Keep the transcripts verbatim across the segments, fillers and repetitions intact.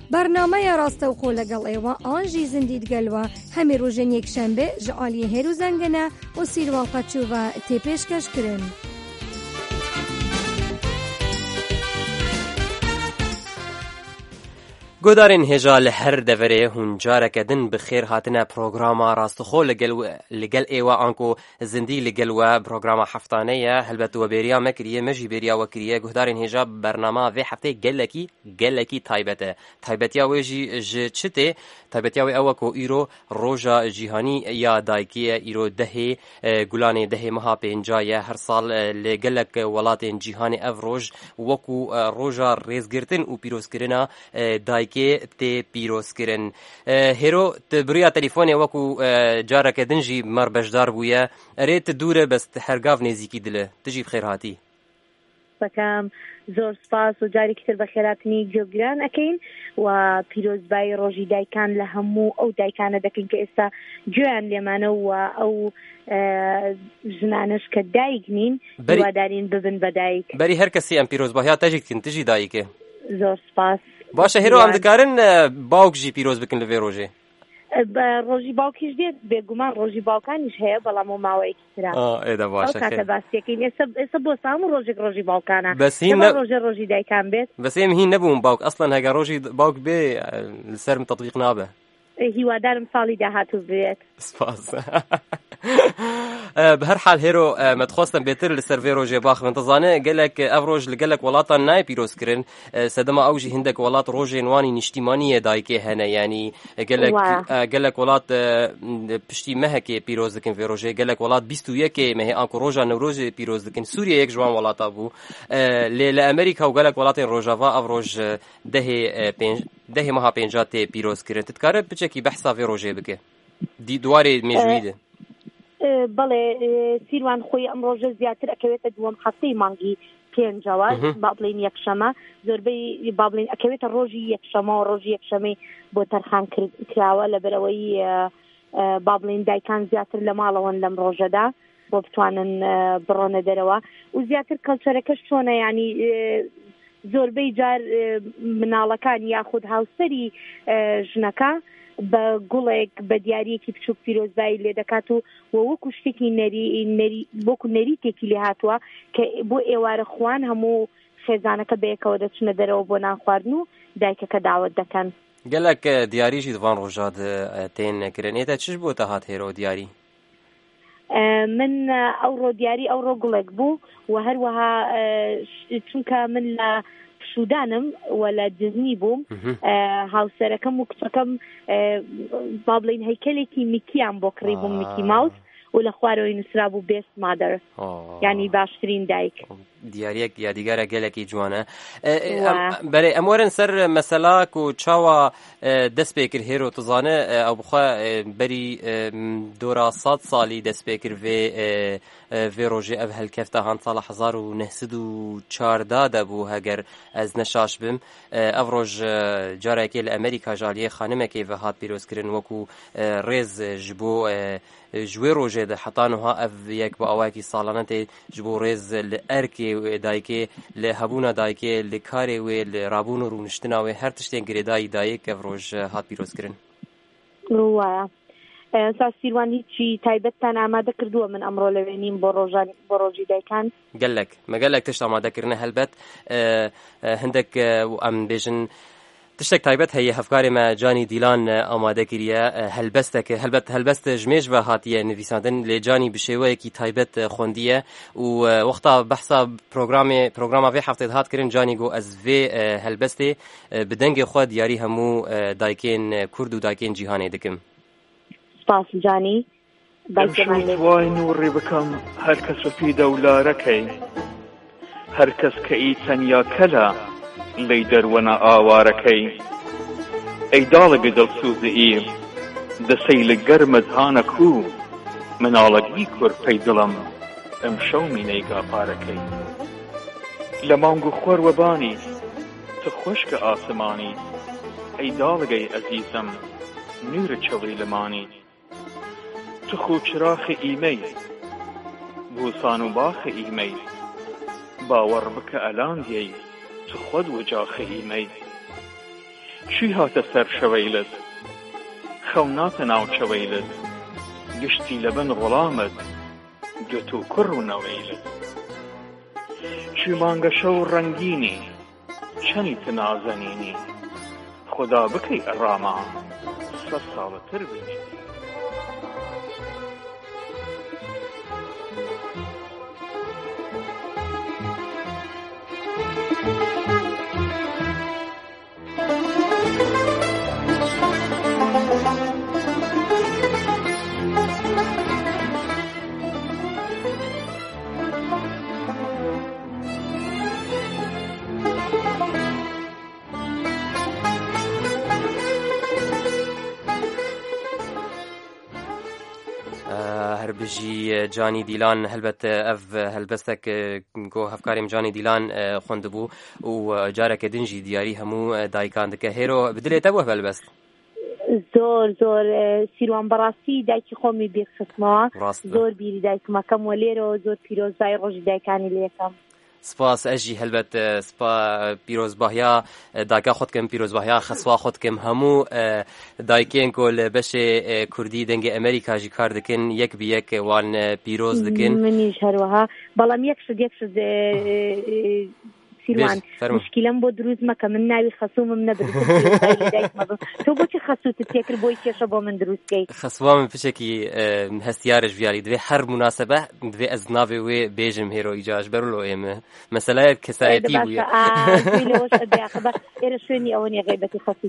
برنامه راستوخۆ لەگەڵ ئێوە ئانژی زندید گەلوە هەمی ڕۆژێن یەکشەمبێ ji aliyê Hêr û Zengene û Sîrwal Qeçûva tê pêşkêşkirin. گۆدارên هێژا li her deverê hûn careke din bi xêr hatine programa Rastixo li gel êwa anku zindî li gel we programa heftanê ye helbet we bêriya me kiriye me jî bêriya we kiriye guhdarên hêja bernama vê heftê gelekî gelekî taybet e. Taybetiya wê jî ji çi tê? Taybetiya wê ew e ku îro roja cîhanî ya dayikî ye îro dehê gulanê dehê meha pênca ye her sal li gelek welatên cîhanê ev roj wekû roja rêzgirtin û pîrozkirina dayikê tê pîrozkirin. Hêro tu biriya telîfonê wekû careke din jî mar bejdar bûye erê tu dûr e bes hergav nêzîkî dile. Tu jî bixêr hatî. بەکەم زۆر سپاس و جارێکی تر بە خێراتنی گوێگران ئەکەین و پیرۆزبایی ڕۆژی دایکان لە هەموو ئەو دایکانە دەکەین کە ئێستا گوێیان لێمانە و ئەو ژنانش کە دایک نین هیوادارین ببن بە دایک. بەری هەر کەسی ئەم پیرۆزباهیا تەجێکتن تژی دایکێ. زۆر سپاس. باشە هێرۆ ئەم دەکارن باوک جی پیرۆز بکن لەوێ ڕۆژێ. ڕۆژی باوکیش دێت بێگومان ڕۆژی باوکانیش هەیە بەڵام و ماوەیەکی ترا. ئێدە باشە کاتە باسیەکەین ئێستا بۆ هەموو ڕۆژێک ڕۆژی باوکانە ڕۆژێ ڕۆژی دایکان بێت. بەس ئێمە هین نەبووم باوک ئەسڵەن هەگە ڕۆژی باوک بێ لەسەرم تەطبیق نابێ. هیوادارم ساڵی داهاتوو بێت. سپاس. بهر حال هێرۆ مەتخواستم بێتر لەسەر vê ڕۆژێ باخم تەزانێ gelek ev roj li gelek welatan nayê pîrozkirin sedema ew jî hindek welat rojên wanî niştîmaniyê dayikê hene yanî gelek gelek welat piştî mehekê pîroz dikin vê rojê gelek welat bîst û yekê mehê anku roja Newrozê pîroz dikin Sûriye yek ji wan welata bû lê li Amerîka û gelek welatên rojava ev roj dehê dehê meha pênca tê pîrozkirin. Tu dikare biçekî behsa vê rojê bike dîwarê mêjûyî de. بەڵێ سیروان خۆی ئەم ڕۆژە زیاتر ئەکەوێتە دووەم هەفتەی مانگی پێنجەوە با بڵێن یەکشەمە زۆربەی با بڵێن ئەکەوێتە ڕۆژی یەکشەمە و ڕۆژی یەکشەمەی بۆ تەرخان کراوە لەبەرەوەی با بڵێن دایکان زیاتر لە ماڵەوەن لەم ڕۆژەدا بۆ بتوانن بڕۆنە دەرەوە و زیاتر کەلچەرەکەش چۆنە ینی زۆربەی جار مناڵەکان یاخود هاوسەری ژنەکە بە گوڵێک بە دیارەیەکی بچووک پیرۆزبایی لێ دەکات و وەکو شتێکی بۆکو نەریتێکی لێ هاتووە کە بۆ ئێوارە خوان هەموو خێزانەکە بەیەکەوە دەچنە دەرەوە بۆ نان خواردن و دایکەکە داوت دەکەن. gelek دیاریشی دوان ڕۆژات تێن نەکردنێتە چش بۆ تە هات هێرۆ دیاری؟ من ئەوڕۆ دیاری ئەوڕۆ گوڵێک بوو و هەروەها چونکە من لە سوودانم ولا دزنی بووم هاوسەرەکەم و کچەکەم با بڵێن هەیکەلێکی میکیان بۆ کڕی بووم میکی ماوس و لە خوارەوەی نووسرا بوو بێست مادەر یعنی باشترین دایک. دیارەک یادیگارە gelekî جوانە. بەرێ ئەم وەرن سەر مەسەلاک و چاوە دەست پێ کرد هێرۆ تزانە ئەو بخوا بەری دۆرا سەد ساڵی دەست پێ کرد vê rojê ev helkefta han sala hezar û neh sed û çarda de bû heger ez neşaş bim ev roj carekê li Amerîka jaliyê xanimekê ve hat pîrozkirin wekû rêz ji bo ji wê rojê de heta niha ev yek bi awayekî salane tê ji bo rêz li erkê dayikê li hebûna dayikê li karê wê li rabûn û rûniştina wê her tiştên girêdayî dayik ev roj hat pîrozkirin. سا سیروان هیچی تایبەتتان ئامادە کردووە من ئەمڕۆ لەوێنیم بۆ ڕۆژان بۆ ڕۆژی دایکان؟ gelek me gelek tişt ئامادەکردنە helbet hindek em bêjin tiştek taybet heye hevkarê me Canî Dîlan amade kiriye helbesteke helbet helbest ji mêj ve hatiye nivîsandin lê Canî bi şêweyekî taybet xwendiye û wexta behsa programê programa vê heftê hat kirin Canî got ez vê helbestê bi dengê xwe diyarî hemû dayikên Kurd û dayikên cîhanê dikim. سپاس جانی وای نوڕی بکەم هەر کەس وەپی دەولارەکەی هەر کەس کە ئی تەنیا کەلە لەی دەروەنە ئاوارەکەی ئەی داڵەگە دڵسوزئی دەسەی لە گەرمت هانە کو مناڵەگی کورپەی دڵم ئەم شەو مینەی گاپارەکەی لە مانگ و خۆروەبانی تو خۆشکە ئاسمانی ئەی داڵەگەی ئەزیزم نورە چڵی لەمانی تو خو چراخ ئیمەی بوسان و باخ ئیمەی باوەڕ بکە ئەلان دیەی تو خۆت وەجاخ ئیمەی چی هاتە سەر شەوەیلت خەو ناتە ناو چەوەیلت گشتی لەبن غوڵامت گوت و کوڕ و نەوەیلت چی مانگە شەو ڕەنگینی چەنی تنازەنینی خدا بکەی ئەڕاما سەد ساڵەتر بینی هەربژی جانی دیلان هەلبەت ئەڤ هەلبەستێک گۆ هەفکاریم جانی دیلان خوێندبوو و جارێکە دنجی دیاری هەموو دایکان دکە هێرۆ بدرێتە بۆ هەلبەست زۆر زۆر سیروان بەڕاستی دایکی خۆمی بیرخستمەوە زۆر بیری دایکمەکەم و لێرەوە زۆر پیرۆزبای ڕۆژی دایکانی لێکەم سپاس ئەژی هەلبەت سپا پیرۆزباهیا داکا خۆتکەم پیرۆزباهیا خەسوا خۆتکەم هەموو دایکێن کۆ لە بەشێ کوردی دەنگی ئەمریکاژی کار دەکەن یەک بە یەک وان پیرۆز دەکەن منیش هەروەها بەڵام یەکشت یەکشت سیروان مشکلم بۆ دروست مەکە من ناوی خەسوومم نەبرد تۆ بۆچی خەسووتت تێکرد بۆی کێشە بۆ من دروستکەی خەسوا من پشێکی هەستیارش ڤیاری دوێ هەر مناسبە دوێ ئەز ناوێ وێ بێژم هێرۆ ئیجاش بەرلۆ ئێمە مەسەلایەت کەسایەتی بووە ئێرە شوێنی ئەوە نیە غیبەتی خەسووت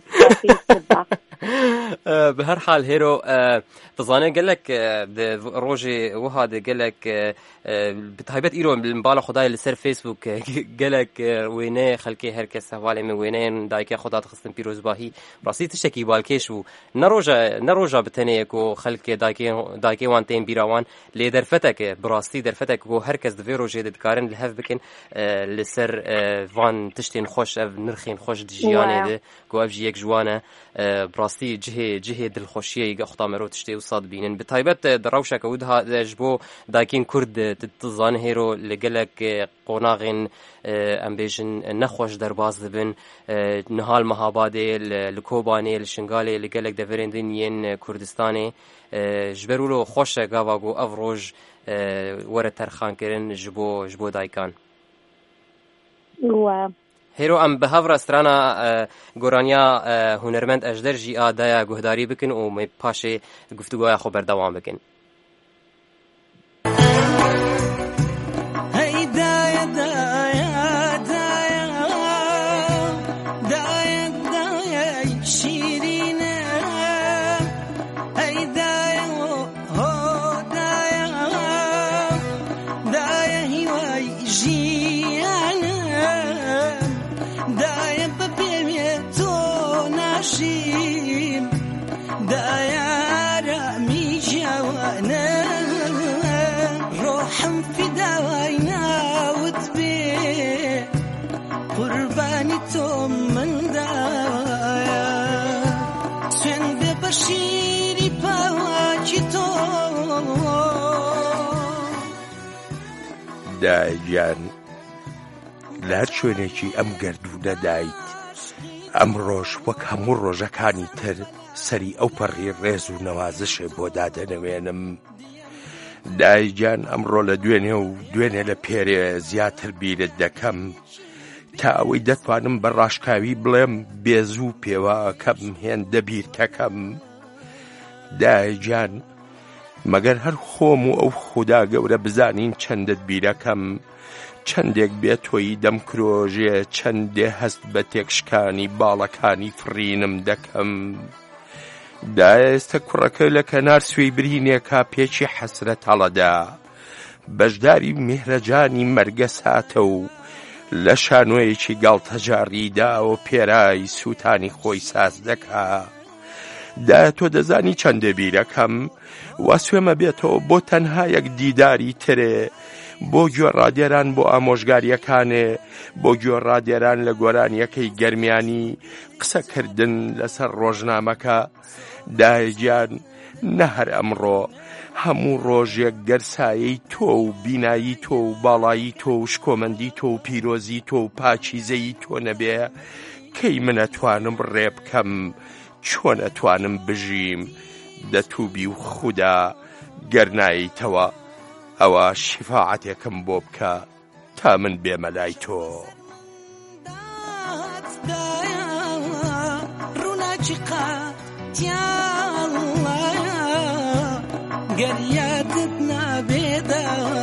بە هەر حال هێرۆ دەزانێت گەلێک ڕۆژێ وها دە گەلێک بتایبەت ئیرۆ باڵە خدای لەسەر فیسبوک گەلێک وێنەیە خەلکێ هەر کەس هەواڵێ من وێنەیەن دایکە خۆدا دەخستن پیرۆزباهی ڕاستی تشتێکی باڵکێش بوو نەڕۆژە بتەنەیەک و خەلکێ دایکێ وان تێن بیراوان لێ دەرفەتێکە بڕاستی دەرفەتێک بۆ هەر کەس دەوێ ڕۆژێ دەکارن لە هەف بکەن لەسەر وان تشتێن خۆش ئەv نرخێن خۆش ژیانێ گۆ ئەv یەک جوانە بڕاستی جهێ جهێ دڵخۆشیە گەختامەرۆ تشتێ و ساد بینن بتایبەت دەڕەوشەکە و دەش بۆ دایکین کورد تزان هێرۆ لەگەلێک قۆناغێن ئەم بێژن نەخۆش دەرباز دەبن نهال مەهابادێ لە کۆبانێ لە شنگالێ لەگەلێک دەڤێرێندن یەن کوردستانێ ji ber wilo xweş e gava got ev roj were terxankirin ji bo ji bo daykan. Hêro em bi hev re strana goraniya hunermend ejder jî a daya guhdarî bikin û me paşê guftûgoya xwe berdewam bikin. دایان لە هەر شوێنێکی ئەم گەردوونە دایت ئەم ڕۆژ وەک هەموو ڕۆژەکانی تر سەری ئەو پەڕی ڕێز و نەوازشێ بۆ دادەنەوێنم. دایجان ئەمڕۆ لە دوێنێ و دوێنێ لە پێرێ زیاتر بیرت دەکەم تا ئەوەی دەتوانم بە ڕاشکاوی بڵێم بێزوو پێوەکەم هێندە بیرکەکەم. دایجان مەگەر هەر خۆم و ئەو خوددا گەورە بزانین چەندت بیرەکەم چەندێک بێت تۆی دەمکرۆژێ چەندێ هەست بە تێکشکانی باڵەکانی فڕینم دەکەم. دایێستە کوڕەکە لە کەنار سوێی برینێکا پێچی حەسرەت هەڵەدا بەشداری میهرەجانی مەرگە ساتە و لە شانۆیەکی گاڵتەجاڕیدا و پێرای سووتانی خۆی ساز دەکا. دایە تۆ دەزانی چەندە بیرەکەم وا سوێمە بێتەوە بۆ تەنها یەک دیداری ترێ بۆ گوێڕادێران بۆ ئامۆژگاریەکانێ بۆ گوێڕادێران لە گۆرانیەکەی گەرمیانی قسەکردن لەسەر ڕۆژنامەکە. دایگیان نە هەر ئەمڕۆ هەموو ڕۆژێک گەرسایەی تۆ و بینایی تۆ و باڵایی تۆ و شکۆمەندی تۆ و پیرۆزی تۆ و پاچیزەی تۆ نەبێ کەی منەتوانم ڕێ بکەم چۆن ئەتوانم بژیم دەتوبی و خودا گەرناییتەوە ئەوە شیفاعەتێکم بۆ بکە تا من بێمە لای تۆ گەریادت نابێدا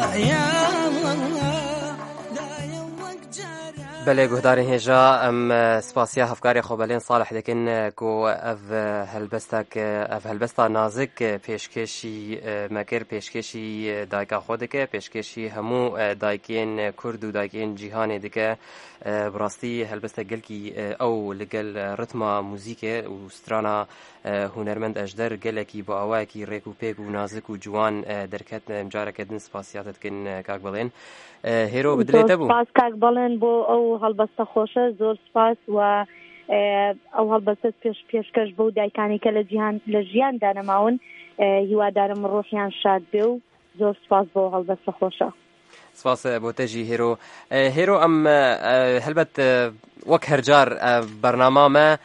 بله گهدارین هجا ام سپاسیا هفکاری خوبالین صالح دکن کو اف هلبستک اف هلبستا نازک پیشکشی مکر پیشکشی دایکا خود که پیشکشی همو دایکین کرد و دایکین جهان دکه براستی هلبستا گل کی او لگل رتما موزیک و سترانا هنرمند اجدر گل کی با اوای کی ریکو پیک و نازک و جوان درکت مجارک دن سپاسیات دکن کاک بالین هیرو بدلی تبو سپاس کاک بالین بو او هەڵبەستە خۆشە زۆر سپاس و ئەو هەڵبەستە پێش پێشکەش بۆ دایکانی کە لە جیهان لە ژیاندا نەماون هیوادارم ڕۆحیان شاد بێ و زۆر سپاس بۆ هەڵبەستە خۆشە سپاس بۆ تەژی هێرۆ هێرۆ ئەم هەلبەت وەک هەرجار بەرنامامە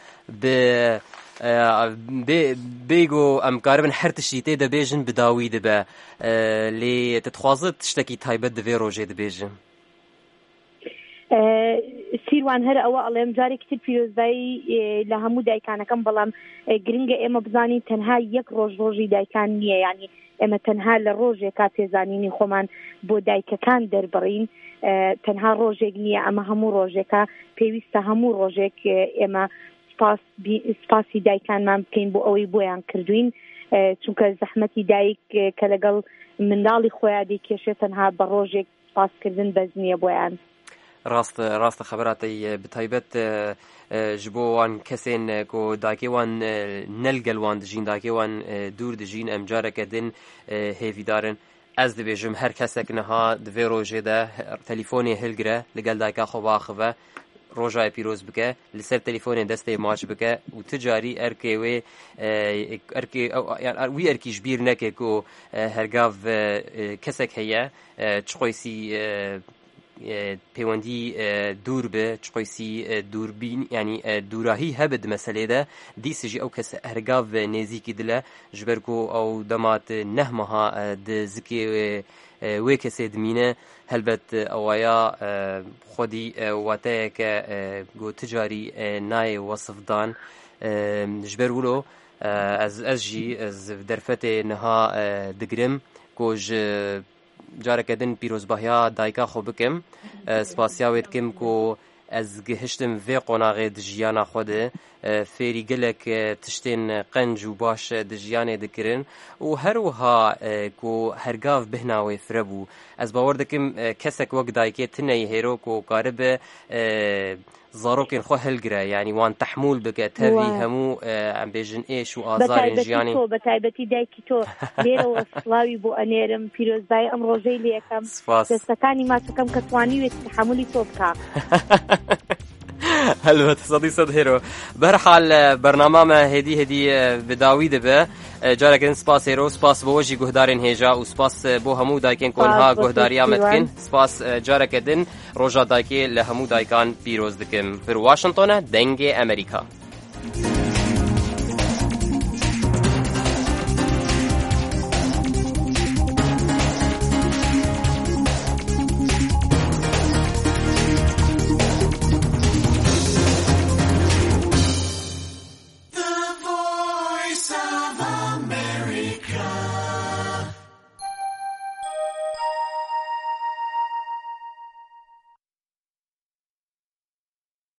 بێگۆ ئەم کاربن هەر تشتی تێ دەبێژن بداوی دەبە لێ تتخوازت تشتێکی تایبەت دەبێ ڕۆژێ دەبێژن سیروان هەر ئەوە ئەڵێم جارێکی تر پیرۆزبایی لە هەموو دایکانەکەم بەڵام گرنگە ئێمە بزانین تەنها یەک ڕۆژ ڕۆژی دایکان نییە یعنی ئێمە تەنها لە ڕۆژێکا پێزانینی خۆمان بۆ دایکەکان دەربڕین تەنها ڕۆژێک نییە ئەمە هەموو ڕۆژێکە پێویستە هەموو ڕۆژێک ئێمە سپاسی دایکانمان بکەین بۆ ئەوەی بۆیان کردوین چونکە زەحمەتی دایک کە لەگەڵ منداڵی خۆیان دەیکێشێت تەنها بە ڕۆژێک سپاسکردن بەز نییە بۆیان راست راست خبراتی بتایبەت ji bo wan kesên ku dayikê wan nelgel wan dijîn dayikê wan dûr dijîn em careke din hêvîdarin ez dibêjim her kesek niha di vê rojê de telîfonê hilgire li gel dayika xwe biaxive rojayê pîroz bike li ser telîfonê destê maç bike û ti carî erkê wê erkê wî erkî ji bîr neke ku hergav kesek heye çixoysî پەیوەندی دوور بێ چقۆیسی دووربین ینی دووراهی هەبێت مەسەلێدا دیسژی ئەو کەس هەرگاو نێزیکی دلە ji ber ku ew demat neh meha di zikê wê kesê dimîne helbet ewaya xwedî wateyeke got ticarî nayê wasifdan ji ber wilo ez ez jî ez derfetê niha digirim ku ji جارێکە دن پیرۆزباهیا دایکا خۆ بکەم سپاسیا وێ دکەم ku ez gihiştim vê qonağê di jiyana xwe de fêrî gelek tiştên qenc û baş di jiyanê dikirin û her wiha ku hergav bihna wê firebû ez bawer dikim kesek wek dayikê tineyî hêro ku karibe zarokên xwe hilgire yanî wan tehmûl bike tevî hemû em bêjin êş û azarên jiyanê بە تایبەتی دایکی تۆ لێرەوە سڵاوی بۆ ئەنێرم پیرۆزبای ئەم ڕۆژەی لێ یەکەم دەستەکانی ماچەکەم کە توانیوێت تحملی تۆ بکە هەلبەت سەدی سەد هێرۆ بەرحال بەرنامامە هێدی هێدی بداوی دەبێ جارێکن سپاس هێرۆ سپاس بۆ وەژی گوهدارên هێژا و سپاس بۆ هەموو دایکên کۆنها گوهداریya me dikin سپاس جارێکە din ڕۆژا دایکê li hemû daykan pîroz dikim bir Washingtonê dengê Amerîka